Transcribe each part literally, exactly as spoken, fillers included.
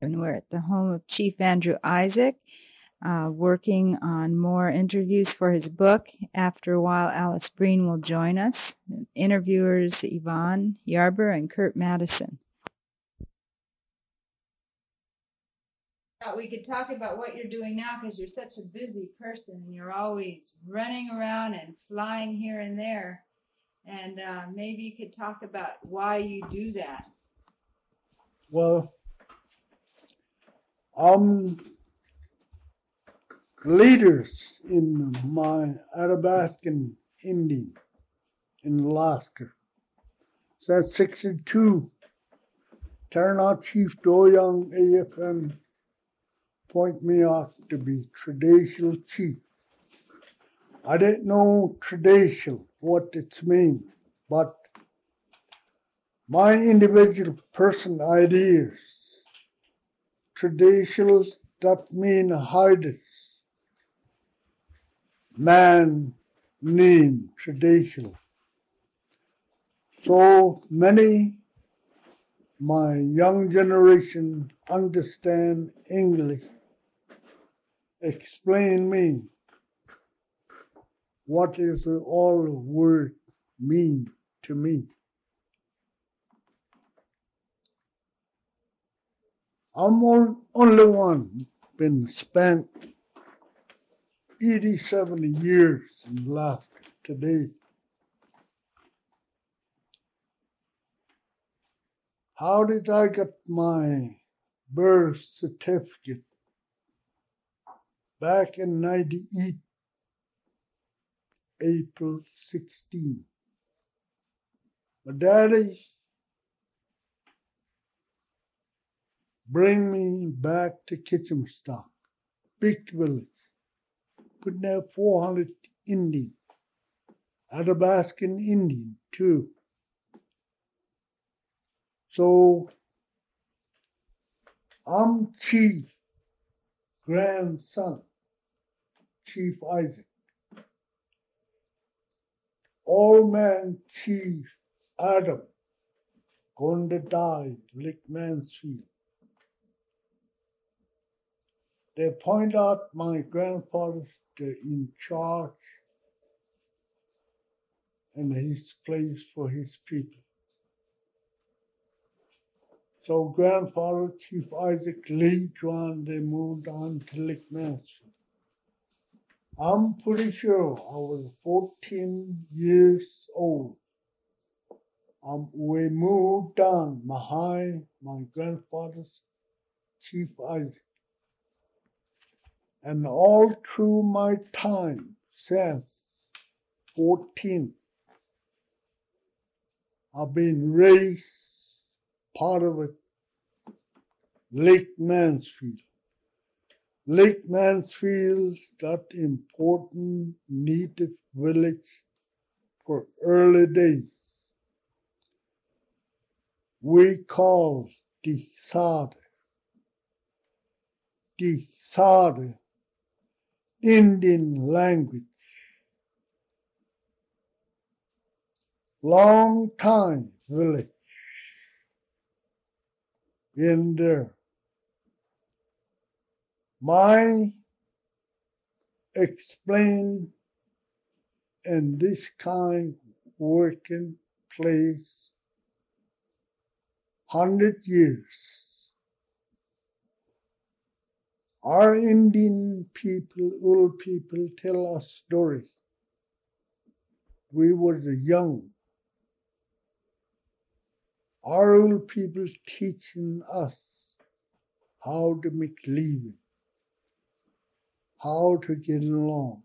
And we're at the home of Chief Andrew Isaac, uh, working on more interviews for his book. After a while, Alice Breen will join us. Interviewers Yvonne Yarber and Kurt Madison. We could talk about what you're doing now because you're such a busy person and you're always running around and flying here and there. And uh, maybe you could talk about why you do that. Well, um, leaders in my Athabascan Indian in Alaska since sixty-two, turn out Chief Do Young A F N point me off to be traditional chief. I didn't know traditional, what it means, but my individual person ideas, traditionals that mean hiders, man name traditional. So many my young generation understand English, explain me what is all word mean to me. I'm only one been spent eighty-seven years in Alaska today. How did I get my birth certificate? Back in ninety-eight, April sixteenth. My daddy bring me back to Kitchimstock, big village. Couldn't have four hundred Indian, Athabascan Indian too. So I'm Chief grandson, Chief Isaac. Old man Chief Adam, going to die, Lake Mansfield. They point out my grandfather in charge and his place for his people. So grandfather, Chief Isaac Lee, John, they moved on to Lake Mansfield. I'm pretty sure I was fourteen years old. Um, we moved on behind my grandfather's Chief Isaac. And all through my time since fourteen, I've been raised part of it, Lake Mansfield. Lake Mansfield, that important native village for early days. We call Disade. Disade, Indian language. Long time village in there. My explain in this kind working place hundred years. Our Indian people, old people tell us stories. We were young. Our old people teaching us how to make living, how to get along,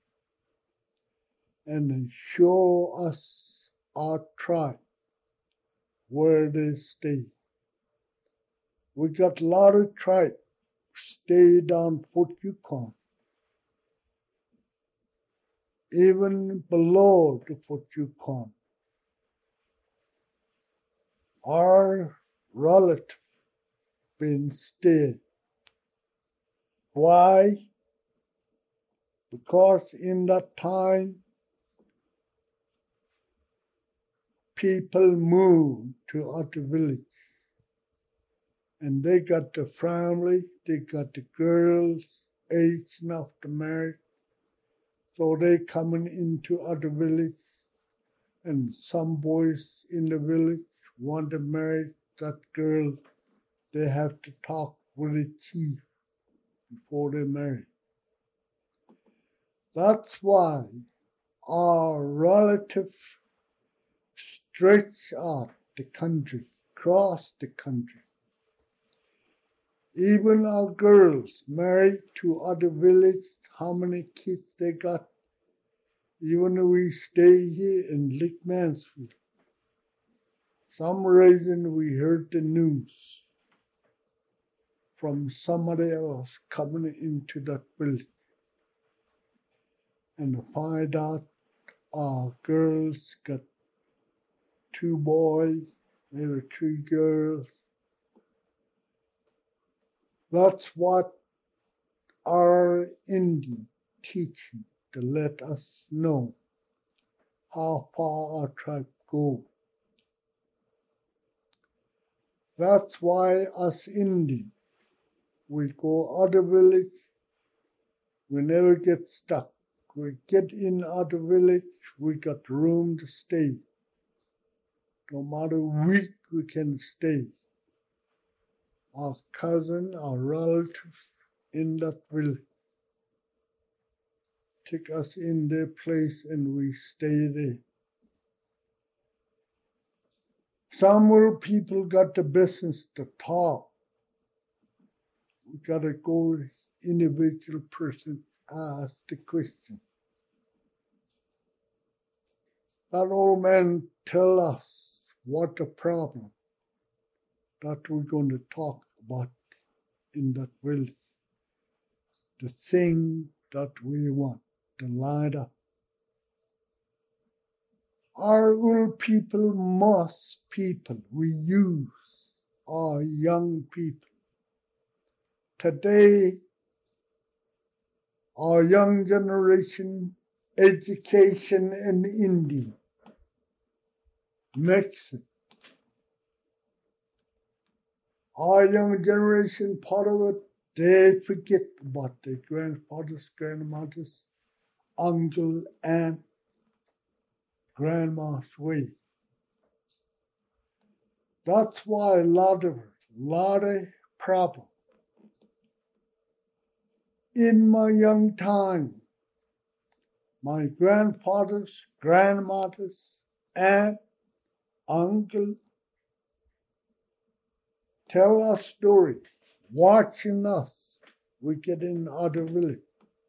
and show us our tribe, where they stay. We got a lot of tribe stay down Fort Yukon, even below the Fort Yukon. Our relative been stayed. Why? Because in that time, people moved to other villages. And they got the family, they got the girls age enough to marry. So they coming into other village, and some boys in the village want to marry that girl. They have to talk with the chief before they marry. That's why our relatives stretch out the country, across the country. Even our girls married to other villages, how many kids they got. Even if we stay here in Lake Mansfield, some reason we heard the news from somebody else coming into that village, and find out our girls got two boys, maybe three girls. That's what our Indian teaching to let us know how far our tribe go. That's why us Indian, we go other village, we never get stuck. We get in other village, we got room to stay. No matter week we can stay. Our cousin, our relative in that village take us in their place and we stay there. Some people got the business to talk. We gotta go individual person ask the question. That old man tell us what the problem that we're going to talk about in that village. The thing that we want to line up. Our old people, most people, we use our young people. Today, our young generation, education in India, makes it. Our young generation, part of it, they forget about their grandfathers, grandmothers, uncle, aunt, grandma's way. That's why a lot of, lot of problem. In my young time, my grandfathers, grandmothers, aunt, uncle, tell us stories, watching us. We get in other village.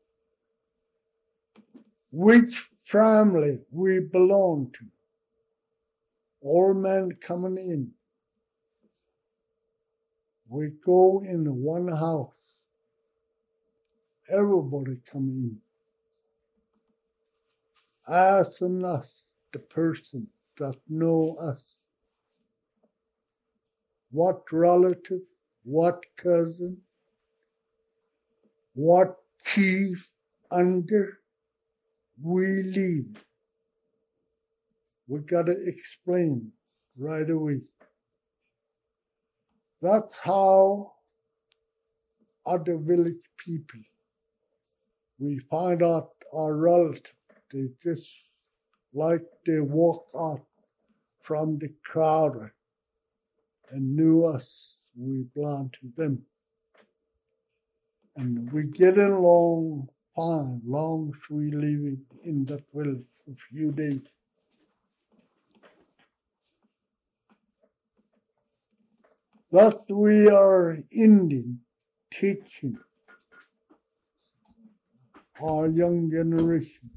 Which family we belong to. All men coming in. We go in one house. Everybody coming in. Asking us, the person that know us. What relative, what cousin, what chief under we live. We gotta explain right away. That's how other village people, we find out our relatives, they just like they walk out from the crowd and knew us, we belong to them. And we get along fine, long as we living in that village for a few days. Thus we are Indian teaching our young generation.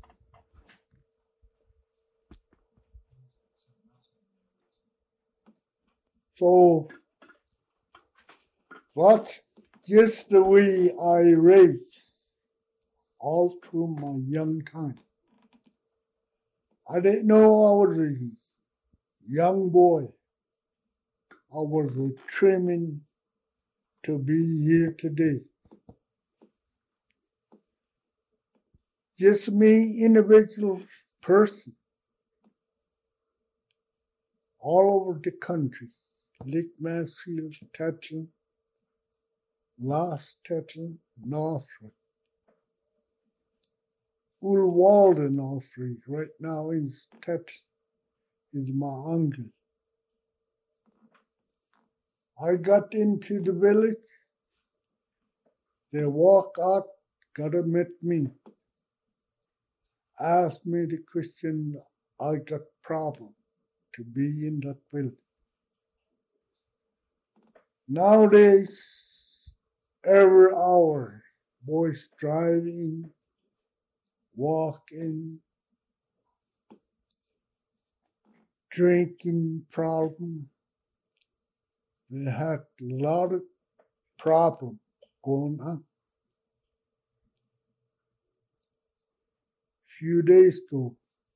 So that's just the way I raised all through my young time. I didn't know I was a young boy. I was determined to be here today. Just me, individual person, all over the country. Lake Mansfield, Tetlin, last Tettle Northwood. Ul Walden Northwood, right now is Tettle, is my uncle. I got into the village. They walk out, gotta meet me. Asked me the question, I got problem to be in that village. Nowadays, every hour, boys driving, walking, drinking problem. They had a lot of problems going on. A few days ago,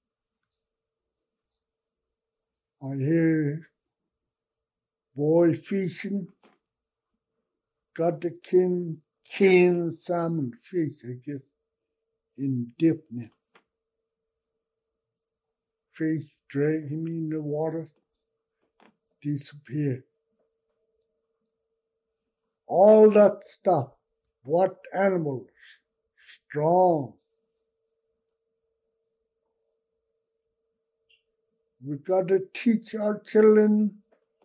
I hear boy fishing, got the king, king salmon fish, I guess, in dip net. Fish drag him in the water, disappear. All that stuff, what animals, strong. We got to teach our children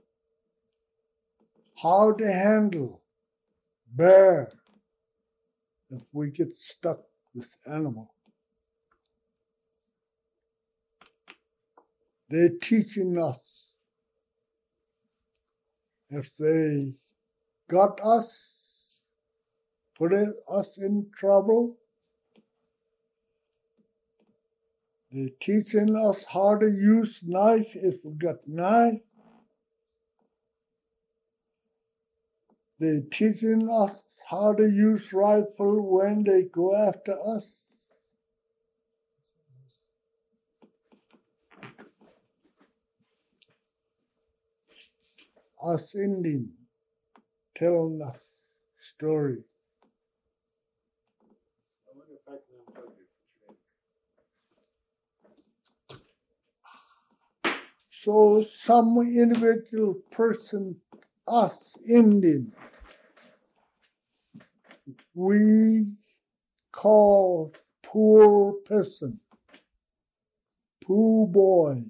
how to handle bear if we get stuck with animal. They're teaching us. If they got us, put us in trouble, they're teaching us how to use knife if we got knife. They're teaching us how to use rifle when they go after us. Us Indians telling us story. So some individual person, us Indian, we call poor person, poor boy.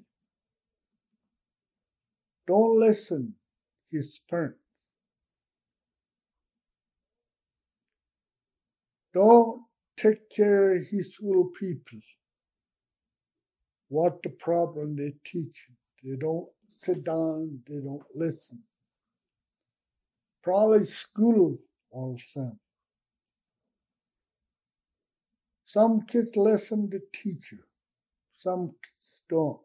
Don't listen his parents. Don't take care of his little people. What the problem they teach? They don't sit down, they don't listen. Probably school also. Some kids listen to teacher, some kids don't.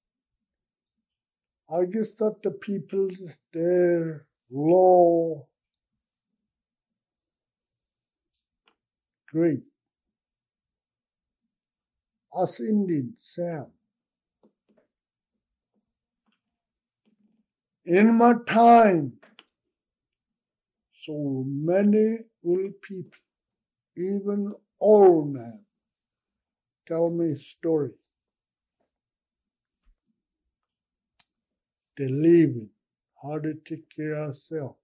I guess that the people, they're low grade. Us Indians, Sam. In my time, so many old people, even old men, tell me a story. They live in how to take care of ourselves,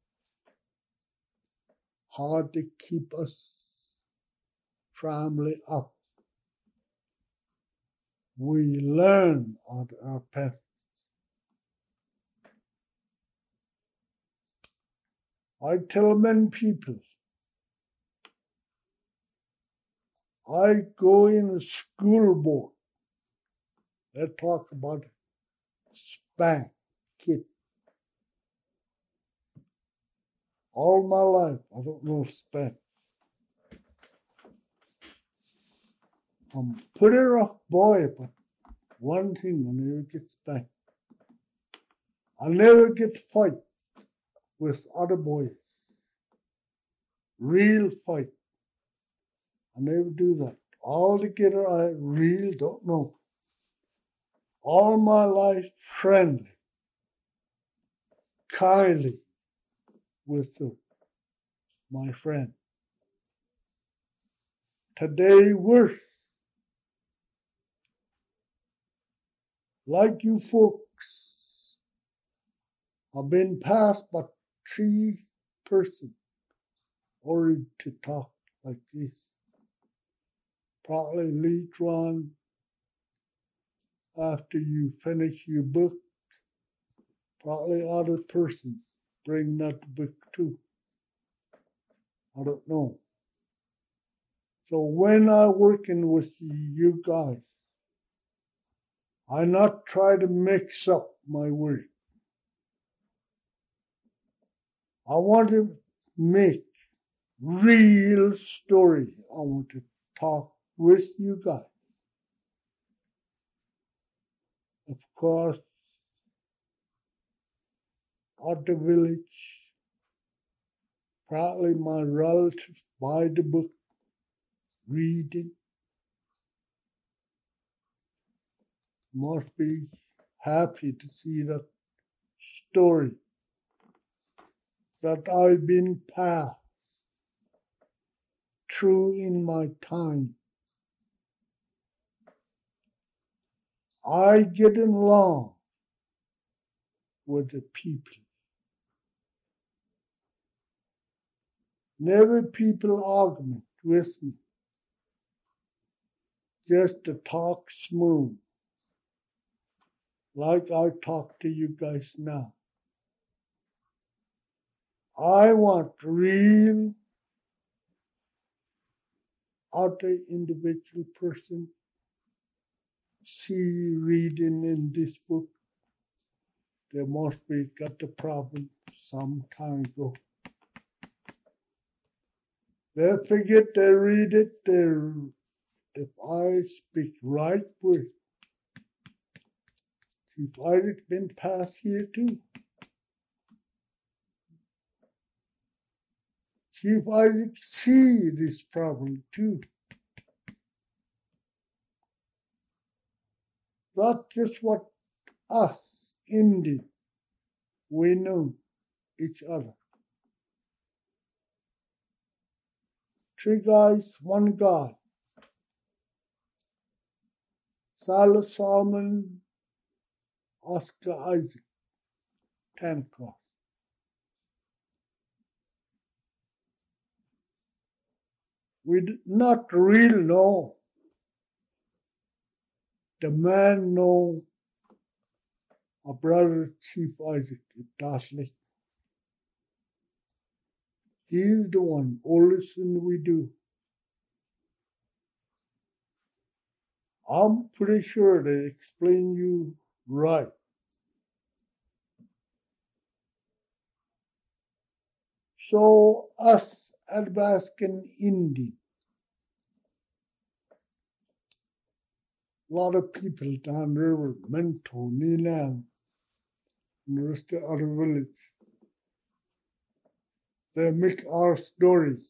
how to keep us family up. We learn on our path. I tell many people, I go in a school board. They talk about spank, kid. All my life, I don't know spank. I'm put it off boy, but one thing, I never get spanked. I never get fight with other boys. Real fight. I never do that. Altogether, I really don't know. All my life, friendly, kindly with the, my friend. Today, worse. Like you folks, I've been passed by three persons or to talk like this. Probably later on, after you finish your book, probably other persons bring that book too. I don't know. So when I'm working with you guys, I not try to mix up my work. I want to make real story. I want to talk with you guys. Of course, at the village, probably my relatives buy the book, read it. Must be happy to see that story that I've been passed through in my time. I get along with the people. Never people argument with me. Just to talk smooth. Like I talk to you guys now. I want real other individual person see reading in this book. They must be got the problem some time ago. They forget they read it. They, if I speak right word, Chief Isaac been passed here too. Chief Isaac see this problem too. Not just what us Indians, we know each other. Three guys, one God. Silas Solomon, Oscar Isaac, Tanacross. We did not really know. The man know our brother Chief Isaac at Dasley. He's the one, oldest thing we do. I'm pretty sure they explain you right. So us Athabascan Indian, a lot of people down the river, Mento, Neelam, and the rest of the other village, they make our stories.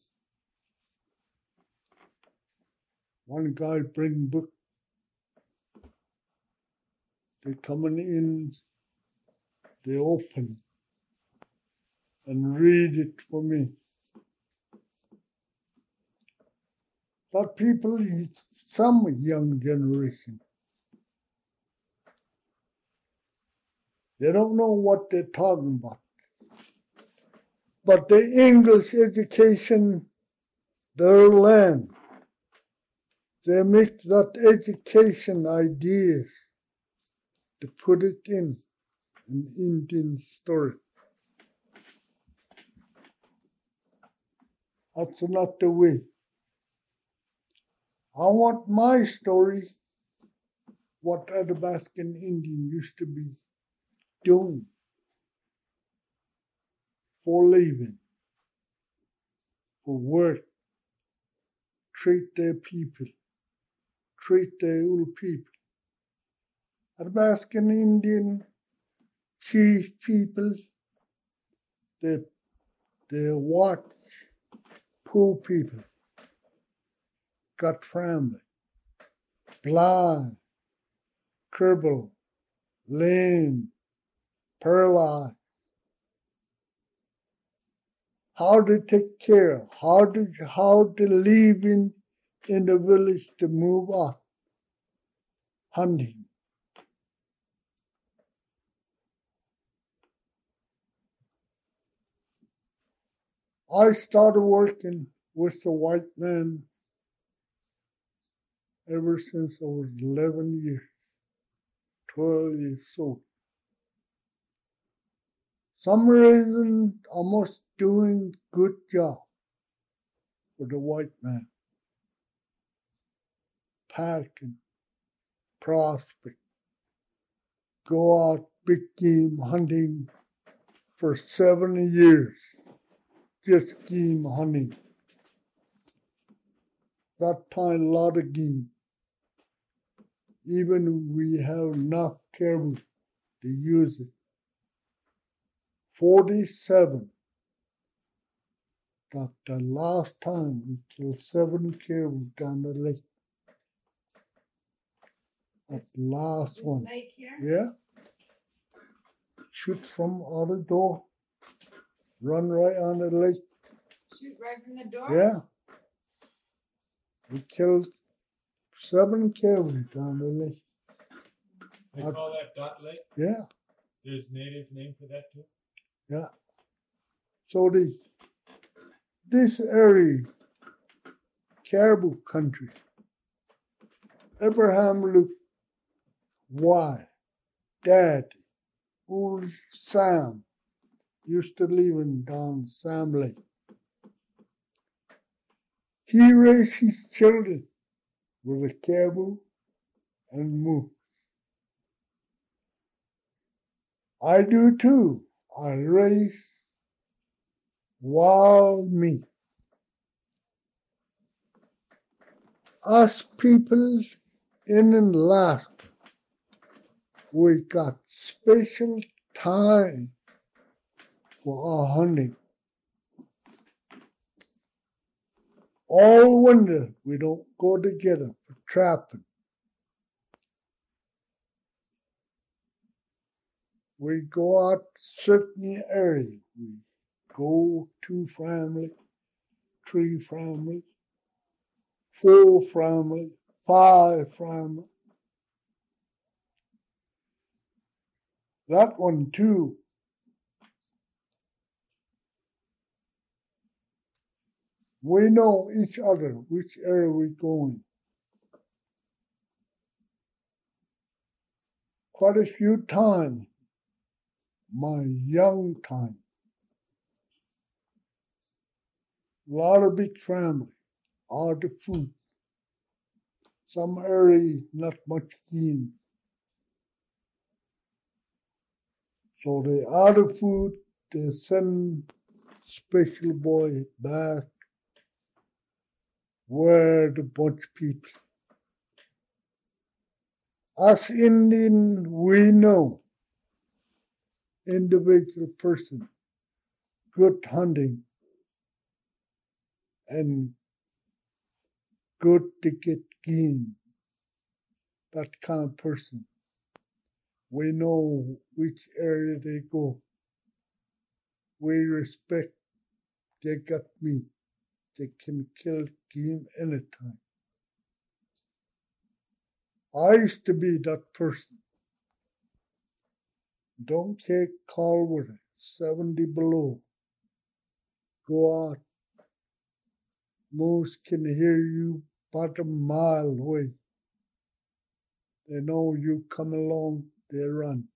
One guy bring book. They coming in, they open and read it for me. But people, some young generation, they don't know what they're talking about. But the English education, their land, they make that education ideas to put it in an Indian story. That's not the way. I want my story, what Athabascan Indian used to be doing for living, for work, treat their people, treat their old people. Athabascan Indian chief people, they, they watch poor people, got family, blind, crippled, lame, paralyzed. How to take care, how to how to live in, in the village to move on, hunting. I started working with the white man ever since I was eleven years, twelve years old. Some reason I was doing good job for the white man. Packing, prospect, go out big game hunting for seven years, just game hunting. That time, a lot of game. Even we have enough caribou to use it. forty-seven. That the last time we killed seven caribou down the lake. That's the last This one. lake here? Yeah. Shoot from out the door. Run right on the lake. Shoot right from the door? Yeah. We killed seven caribou down the lake. They call that Dot Lake? Yeah. There's native name for that too? Yeah. So the this area, caribou country, Abraham Luke, why, Dad, old Sam, used to live in down Sam Lake. He raised his children with a caribou and moose. I do too. I raise wild meat. Us people in Alaska, we got special time for our hunting. All winter we don't go together for trapping. We go out certain areas. We go two family, three family, four family, five family. That one too. We know each other, which area we're going. Quite a few times, my young time, a lot of big family, all the food. Some area not much game. So they out of food, they send special boy back where the bunch of people. Us Indian, we know individual person, good hunting, and good to get game. That kind of person. We know which area they go. We respect they got meat. They can kill game anytime. I used to be that person. Don't take call with it. seventy below. Go out. Moose can hear you about a mile away. They know you come along, they run.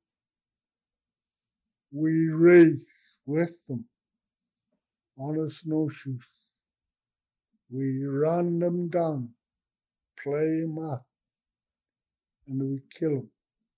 We race with them on the snowshoes. We run them down, play them up, and we kill them.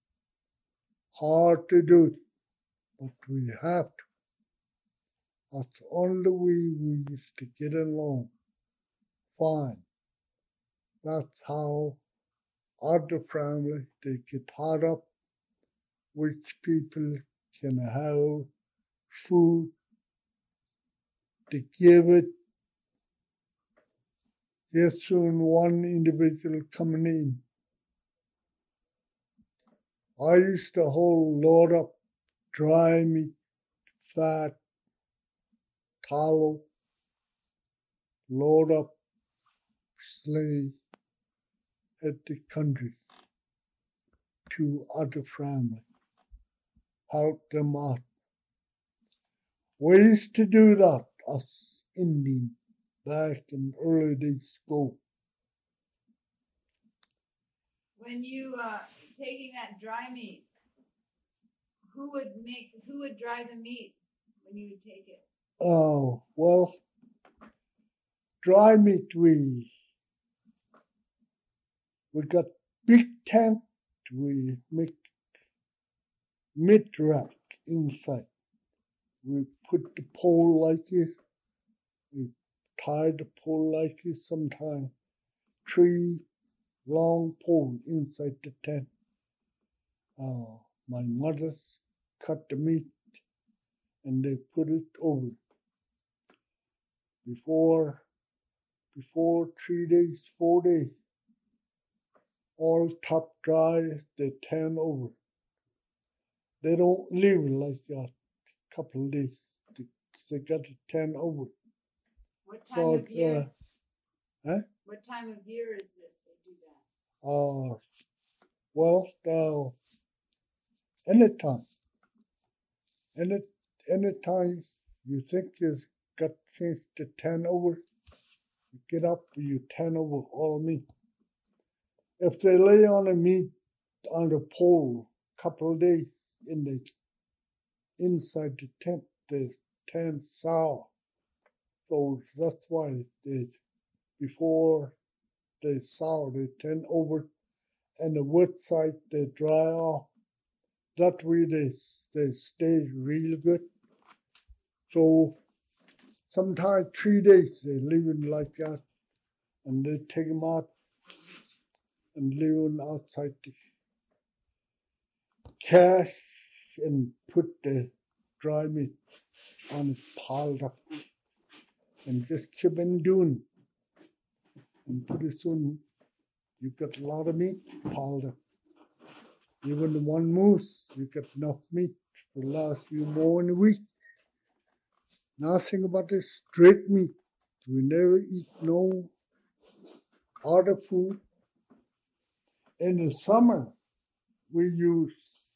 Hard to do, but we have to. That's the only way we used to get along. Fine. That's how other family, they get hot up, which people can have food to give it. Just soon one individual coming in. I used to hold load up dry meat, fat, tallow, load up sleigh at the country to other family, help them out. We used to do that us Indian back in early days ago. When you uh, taking that dry meat, who would make who would dry the meat when you would take it? Oh, well, dry meat, we, we got big tent, we make meat rack inside. We put the pole like this, we tie the pole like this sometimes, three long pole inside the tent. Uh, my mother's cut the meat and they put it over. Before, before three days, four days, all top dry, they turn over. They don't leave it like that a couple of days. They, they got to turn over. What time So, of year? Uh, huh? What time of year is this they do that? Uh, well, uh, anytime. Any, anytime you think you've got things to turn over, you get up and you turn over all meat. If they lay on the meat on the pole a couple of days in the inside the tent, they turn sour. So that's why they, before they sour, they turn over, and the wet side they dry off. That way they they stay real good. So sometimes three days they leave them like that, and they take them out and leave them outside the cache and put the dry meat on it piled up and just keep on doing. And pretty soon you got a lot of meat piled up. Even the one moose, you get enough meat to last you more than a week. Nothing about this straight meat. We never eat no other food. In the summer, we use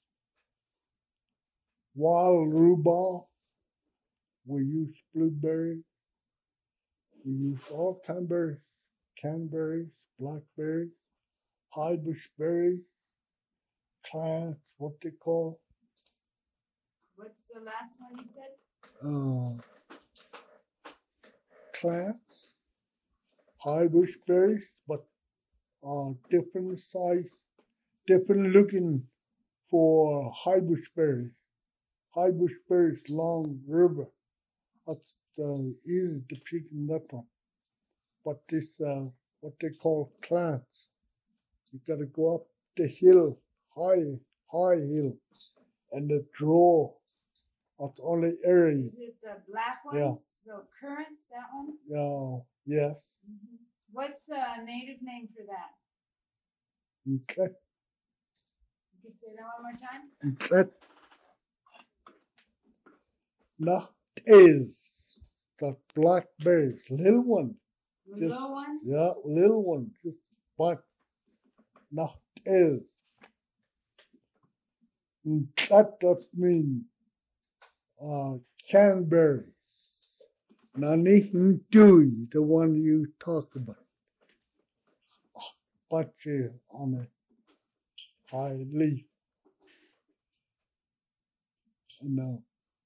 wild rhubarb, we use blueberry, we use all kinds of berries, canberries, blackberries, high bush berries, clams, what they call. What's the last one you said? Uh, clams, high bush berries, but uh, different size, different looking for high bush berries. High bush berries, long river. That's uh, easy to pick in that one. But this, uh, what they call clams, you got to go up the hill, high, high hill, and the draw. That's only area. Is it the black ones? Yeah. So currants, that one? Uh, yes. Mm-hmm. What's a native name for that? Okay. You can say that one more time? Okay. That is the blackberries, little one. The Just, little ones? yeah, little one. Just black. That is. And that does mean uh, canberries. Nanihin Dewey, the one you talk about. But uh, on a high leaf. And now,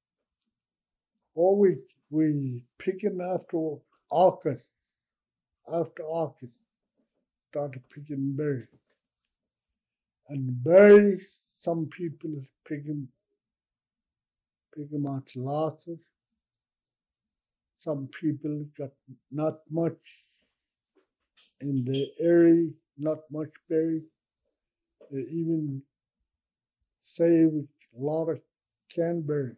all week we picking after August. After August, started picking berries. And berries, some people pick them, pick them out lots. Some people got not much in the area, not much berry. They even save a lot of canberry.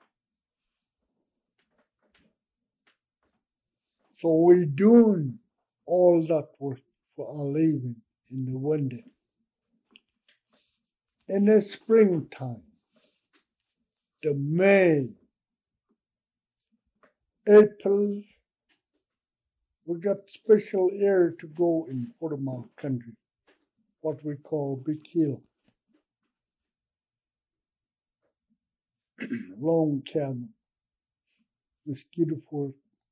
So we're doing all that work for our living in the winter. In the springtime, the May, April, we got special area to go in Portamount country, what we call Big Hill. Long cabin. mosquito for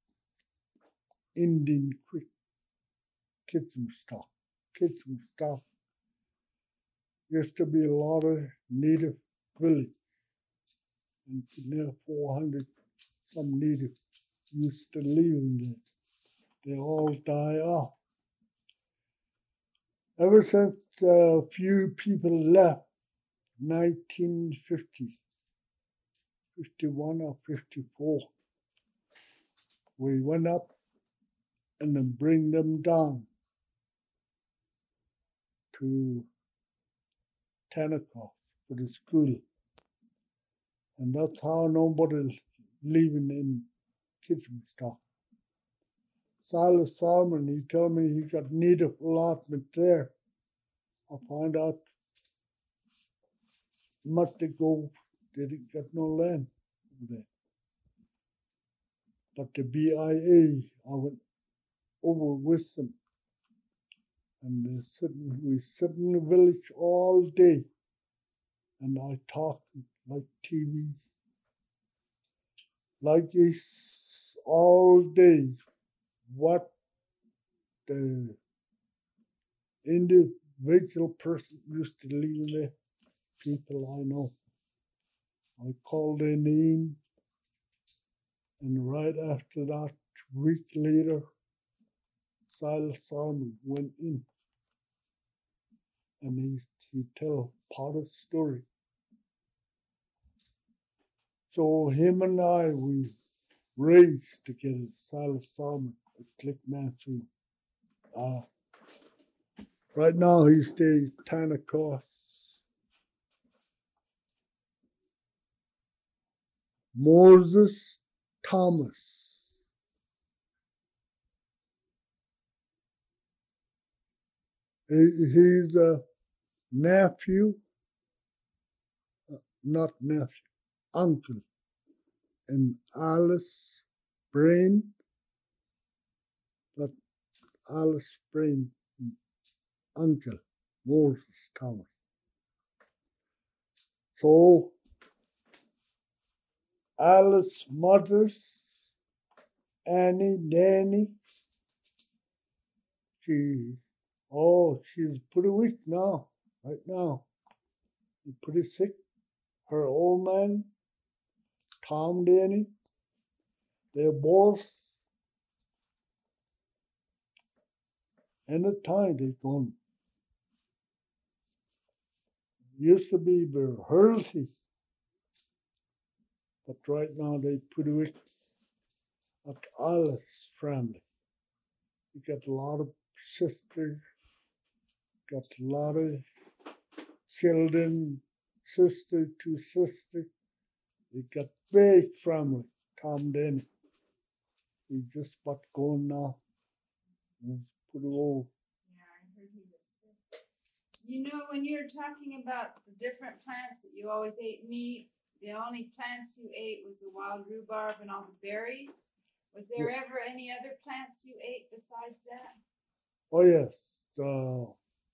Indian quick kitchen stuff. Kitchen stuff. Used to be a lot of native village. And near four hundred some native used to live in there. They all die off. Ever since a few people left, nineteen fifty, fifty-one or fifty-four, we went up and then bring them down to Tanaka for the school. And that's how nobody living in kitchen stuff. Silas Salmon, he told me he got native allotment there. I found out must they go, they didn't get no land over there. But the B I A, I went over with them. And they sitting, we sit in the village all day. And I talk like T V. Like this all day. What the individual person used to live in there, people I know. I called their name, and right after that, a week later, Silas Salmon went in, and he he tell part of the story. So him and I, we raised together, Silas Salmon at Clickmancy. Uh, right now he stays Tanaka. Moses Thomas. He, he's a nephew, uh, not nephew, uncle, and Alice Brain, but Alice Brain, uncle, Moses Thomas. So, Alice mothers, Annie, Danny, she, oh, she's pretty weak now, right now. She's pretty sick. Her old man, Tom Danny, they're both, and at time they've gone. Used to be very healthy, but right now they pretty weak. At Alice family, you got a lot of sisters, got a lot of children, sister to sister. They got big family. Tom Denny, he's just about going now. He's pretty old. Yeah, I heard he was sick. You know, when you're talking about the different plants that you always ate meat, the only plants you ate was the wild rhubarb and all the berries. Was there Yeah. ever any other plants you ate besides that? Oh yes, uh,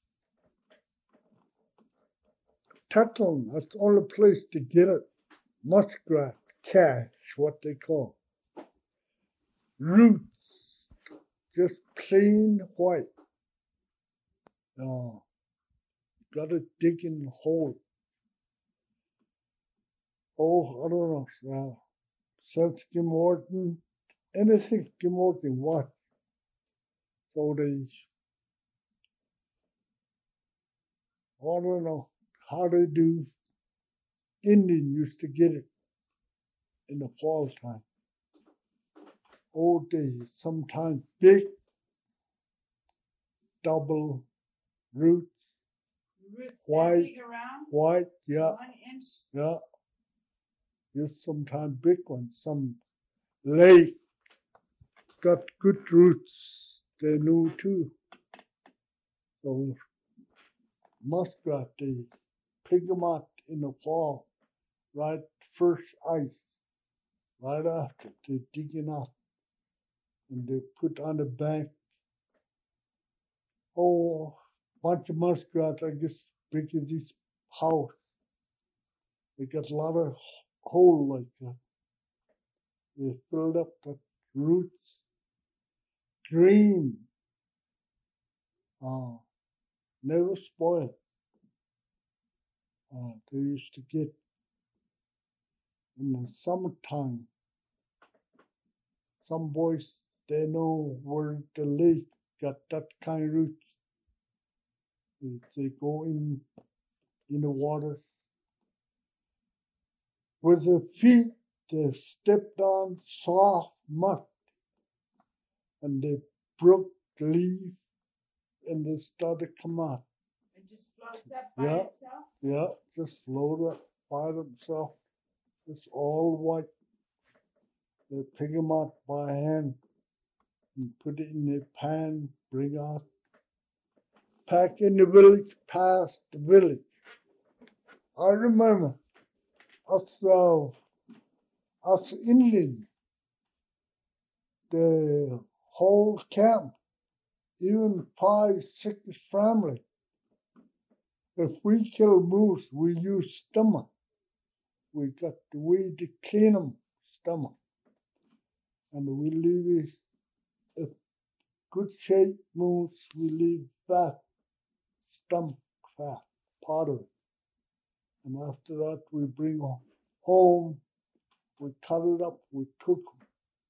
Tetlin, that's the only place to get it. Muskrat, cash, what they call. Roots, just plain white. Uh, gotta dig in the hole. Oh, I don't know. Uh, since Kim Morton, anything Kim Morton what? So they, I don't know how they do. Indian used to get it in the fall time. Old days, sometimes big, double roots, Roots White. that big around? white, yeah, One inch? yeah. Just sometimes big ones, some late, got good roots, they knew too. So muskrat, they pick them out in the fall, right first ice, right after they dig it out, and they put on the bank. Oh, bunch of muskrats, I guess, big as this house. They got a lot of hole like that. They filled up the roots. Green. Uh, never spoiled. Uh, they used to get in the summertime. Some boys, they know where the lake got that kind of roots. They, they go in in the water. With their feet, they stepped on soft mud and they broke the leaf and they started to come out. It just floats up by Yeah. itself? Yeah, just float up by themselves. It's all white. They pick them out by hand and put it in a pan, bring out, pack in the village, past the village. I remember us, uh, us Indians, the whole camp, even five, six family. If we kill moose, we use stomach. We got the way to clean them, stomach. And we leave it, a good shape moose, we leave fat, stomach fat, part of it. And after that, we bring home, we cut it up, we cook them.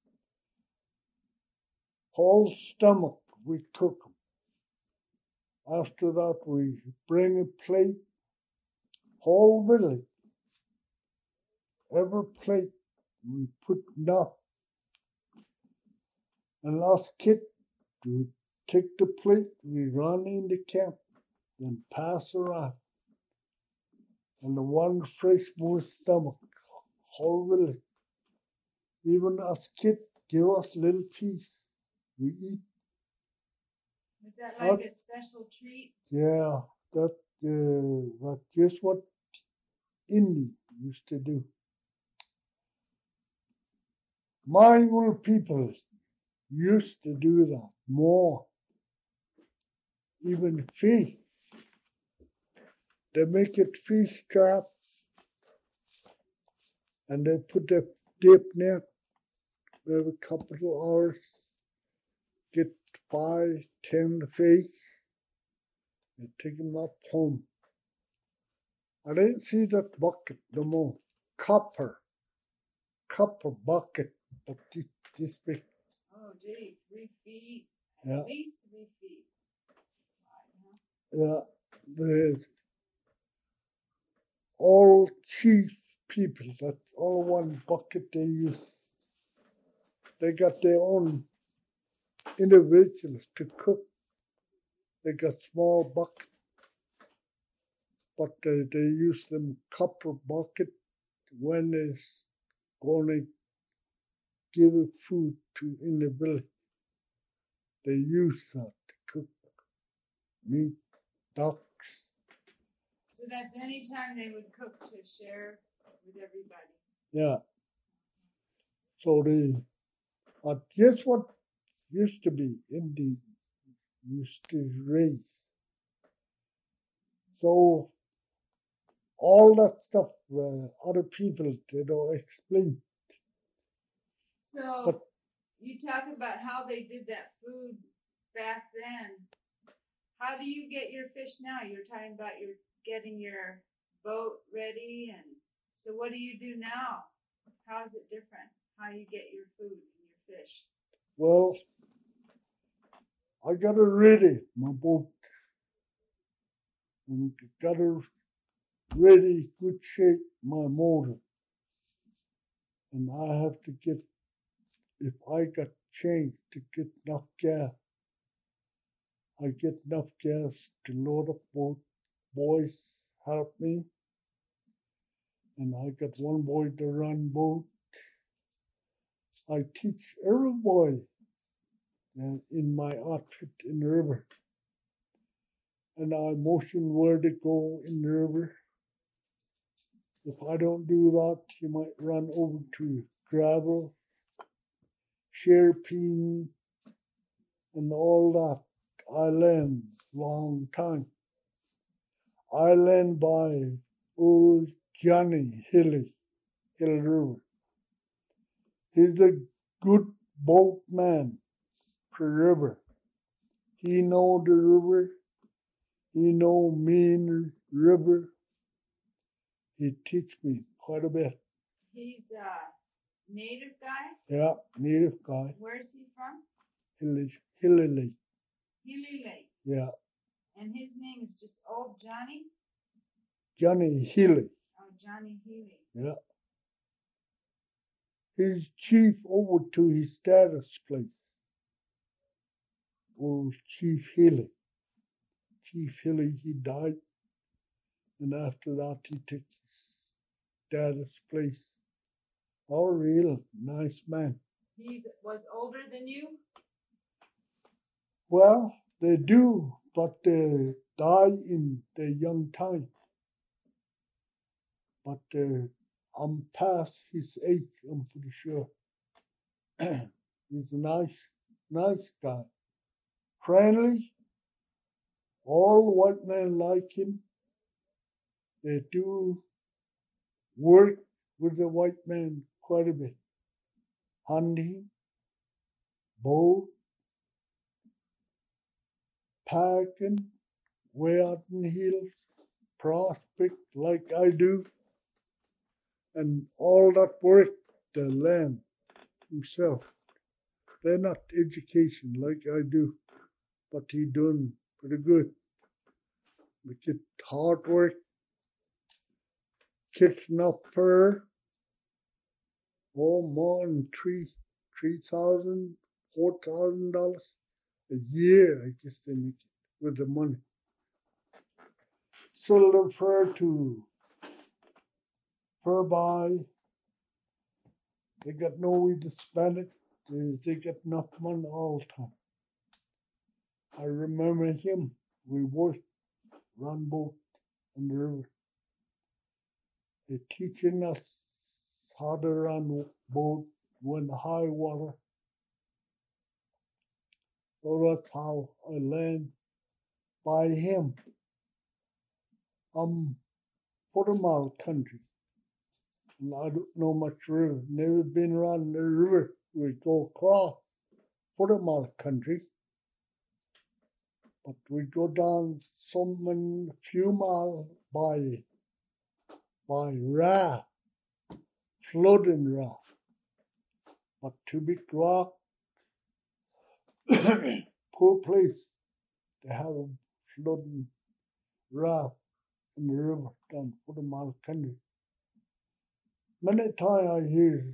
Whole stomach, we cook them. After that, we bring a plate, whole village, every plate, we put enough. And last kid, we take the plate, we run in the camp, then pass around. And the one fresh moose stomach, whole village. Even us kid, give us little piece, we eat. Is that like Uh, a special treat? Yeah, that uh, that's just what Indy used to do. My old people used to do that more. Even fish. They make it fish trap and they put the dip net every couple of hours, get five, ten fish, and take them up home. I didn't see that bucket no more. Copper, copper bucket, but this, this big. Oh, gee, three feet, Yeah. at least three feet. Yeah, the all chief people, that's all one bucket they use. They got their own individuals to cook. They got small bucket, but they, they use them copper bucket when they're going to give food to in the village. They use that to cook meat, ducks. So that's any time they would cook to share with everybody. Yeah. So they, uh, guess what used to be Indian used to raise. So all that stuff, uh, other people they don't explain. So But- you talk about how they did that food back then. How do you get your fish now? You're talking about you're getting your boat ready, and so what do you do now? How is it different? How you get your food and your fish? Well, I got it ready, my boat, and got it ready, good shape, my motor. And I have to get, if I got changed to get enough gas, I get enough gas to load up boat. Boys help me. And I got one boy to run boat. I teach every boy uh, in my outfit in the river. And I motion where to go in the river. If I don't do that, you might run over to gravel, sherpine, and all that. I land long time. I land by old Johnny Hilly, Hill River. He's a good boatman for river. He know the river. He know me in the river. He teach me quite a bit. He's a native guy? Yeah, native guy. Where's he from? Hilly, Hilly Lake. Hilly Lake. Yeah, And his name is just Old Johnny? Johnny Healy. Oh, Johnny Healy. Yeah. He's chief over to his dad's place. Old Chief Healy. Chief Healy, he died. And after that, he took his dad's place. Oh, real nice man. He was older than you? Well, they do, but they die in their young time. But uh, I'm past his age, I'm pretty sure. He's a nice, nice guy. Friendly. All white men like him. They do work with the white man quite a bit. Hunting, boat, packing, way out in the hills, prospect like I do, and all that work, the land himself. They're not education like I do, but he doing pretty good. We get hard work, kitchen up per, oh, more than three, three thousand, four thousand dollars a year. I guess they make it with the money. Sell the fur to fur buy. They got no way to spend it. They, they get enough money all the time. I remember him. We worked, run boat on the river. They're teaching us how to run boat when the high water. So that's how I learned by him. I'm forty mile country. And I don't know much river. Never been around the river. We go across forty mile country. But we go down some few miles by by raft, floating raft. But too big rock, poor place to have a floating raft in the river down forty mile country. Many times I hear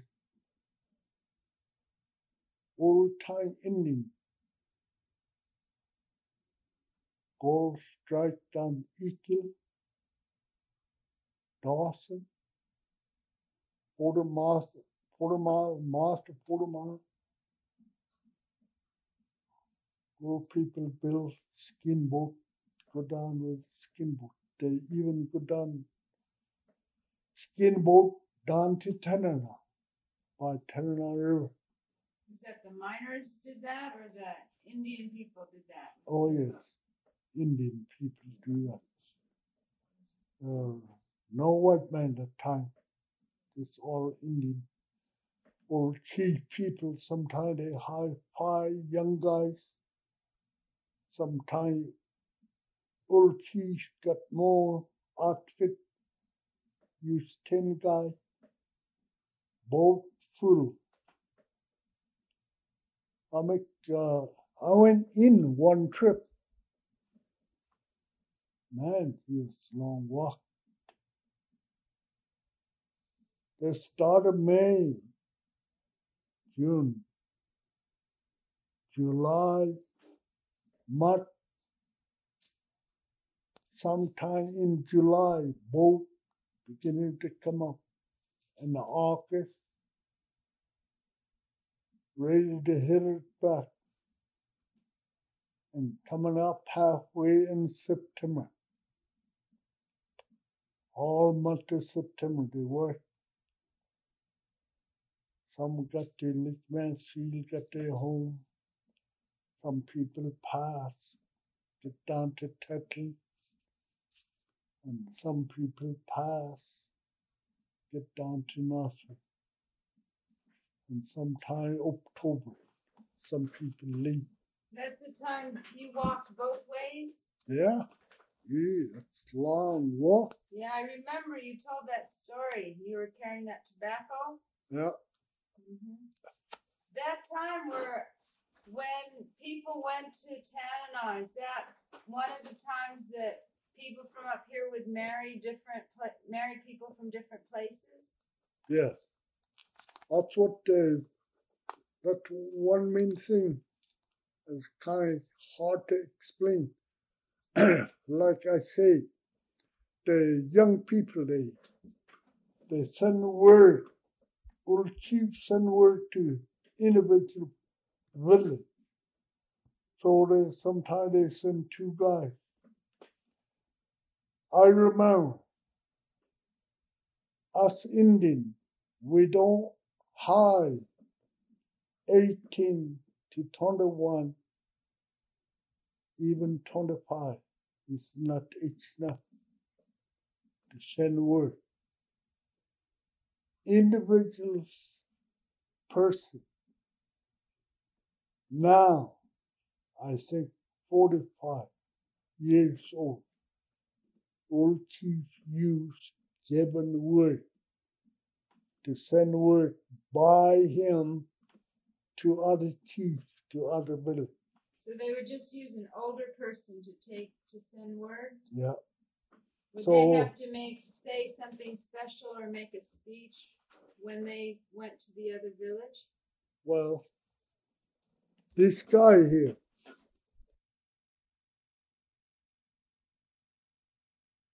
old time Indian go strike down Eagle, Dawson, forty miles, forty mile, master forty mile. Go people build skin boat, go down with skin boat. They even go down skin boat down to Tanana by Tanana River. Is that the miners did that or the Indian people did that? Oh yes, Indian people do that. Uh, no white man at that time. It's all Indian. Or chief people, sometimes they hire five young guys. Sometimes old chiefs got more outfit, use ten guys, boat full. I make, uh, I went in one trip. Man, it was a long walk. They started May, June, July, March. Sometime in July, boat beginning to come up. In the August, ready to hit it back. And coming up halfway in September. All month of September they work. Some got their Lickman seal, got their home. Some people pass, get down to Tetley. And some people pass, get down to Northwood. and sometime October. Some people leave. That's the time you walked both ways? Yeah, yeah, it's a long walk. Yeah, I remember you told that story. You were carrying that tobacco? Yeah, Mm-hmm. That time where when people went to Tanana, is that one of the times that people from up here would marry different, pla- marry people from different places? yeah. That's what uh, that one main thing is kind of hard to explain. Like I say, the young people, they they send word, old chief send word to individual village. So they sometimes they send two guys. I remember us Indian, we don't hide eighteen to twenty-one, even twenty-five. It's not it's enough to send word. Individual person. Now, I think forty-five years old, old chief used given word to send word by him to other chiefs, to other villages. So they would just use an older person to take to send word? Yeah. Would So- they have to make say something special or make a speech when they went to the other village? Well, this guy here,